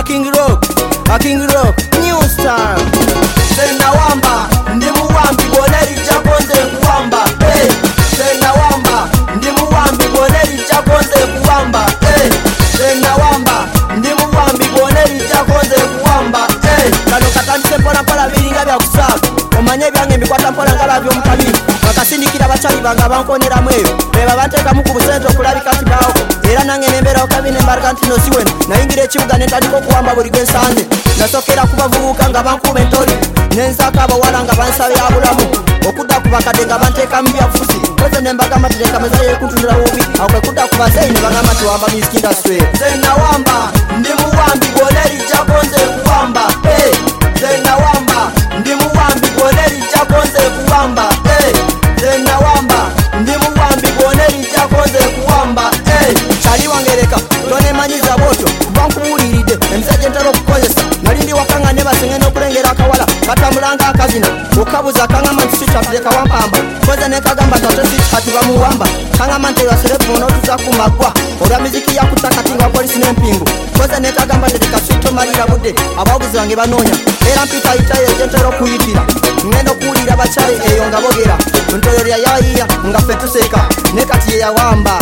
King Rock, new style. Sena wamba, ndimu wambi boneri chakonze kuwamba. Sena wamba, ndimu wambi boneri chakonze kuwamba. Sena wamba, ndimu wambi boneri chakonze kuwamba. Kano katandise mpola mpola biringa bya kusaba. Omanye byange mbikwata mpola ngala byo mukabiri. Bakasindikira bachali banga bankonera mweyo. Beba bateka mu kubusento kulabika kibawo. Era nange nembera okabine Margantino siweno. Nayingira ekibuga netandika okuwamba buli gensande. Nasokera kubavubuka nga bankube entori. Nenzaka abawala nga bansabe abulamu. Okudda ku bakadde nga banteeka mu byafuzi. Koze nembagamba tereka meza yekutundira wubi. Awo kwe kudda ku bazeyi ne bagamba tiwamba music industry. Sena wamba, ndimu wambi boneri chakonze kuwamba. Sena wamba, ndimu wambi boneri chakonze kuwamba. Sena wamba, ndimu wambi boneri chakonze kuwamba. Chali wangereka tone manyiza boto bankuwuliride emisajja ntera okukozesa nalindi wakanga ne basengene okulengera akawala katambulanga akazina okabuza kangama nti sikyatuleka wampamba koze nekagamba tate sikyati bamuwamba kangama nti yaserefu notuza ku magwa olwa miziki yakutakati nga polisi n'empingu koze nekagamba tereka sitomalira budde abawagizi bange banoonya era mpita itayo gyentera okuyitira ngenda okuwulira bakyale eyo nga bogera ntoyo lya yayiya nga ffe tuseka ne kati ye yawamba.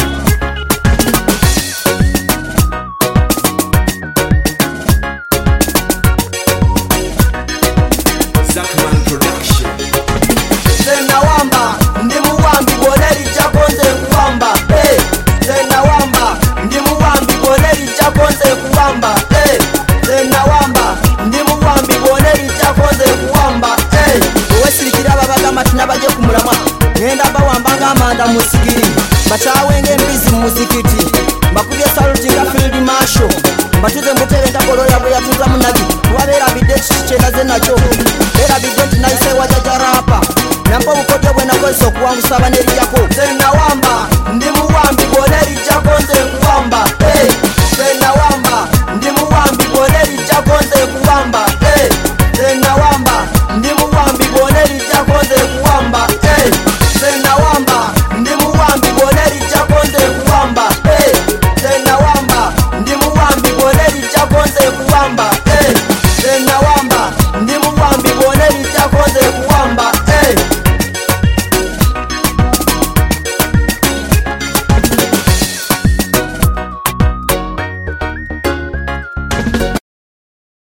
Sena wamba, ndimu wambi boneri chakonze kuwamba. Sena wamba, ndimu wambi boneri chakonze kuwamba. Sena wamba, ndimu wambi boneri chakonze kuwamba. Owesirikira ababagamba tinabaje kumulamwa ngenda bawambanga amanda mu sigiri bakyawenge embizi mu muzikiti bakubye saluti nga field marshal batuze mutebe ntakoloya bwe yatuza munagi wabeera bidde kikyenaze nakyo era bidde nti nayise wajajarapa nampa obukodyo bwe nakozesa okuwangusa abanerijako. Sena wamba,